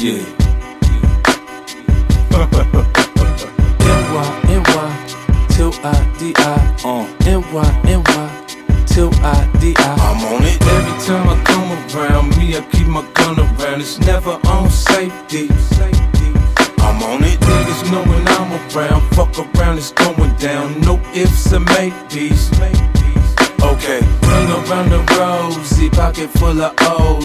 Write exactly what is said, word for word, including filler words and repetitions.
Yeah. N Y, N Y, till I D I. Uh. N Y, N Y, till I D I. I'm on it. Every time I come around, me, I keep my gun around. It's never on safety. I'm on it. Niggas know when I'm around, fuck around, it's going down. No ifs or maybes. Okay. Hang around the rosy, pocket full of O's.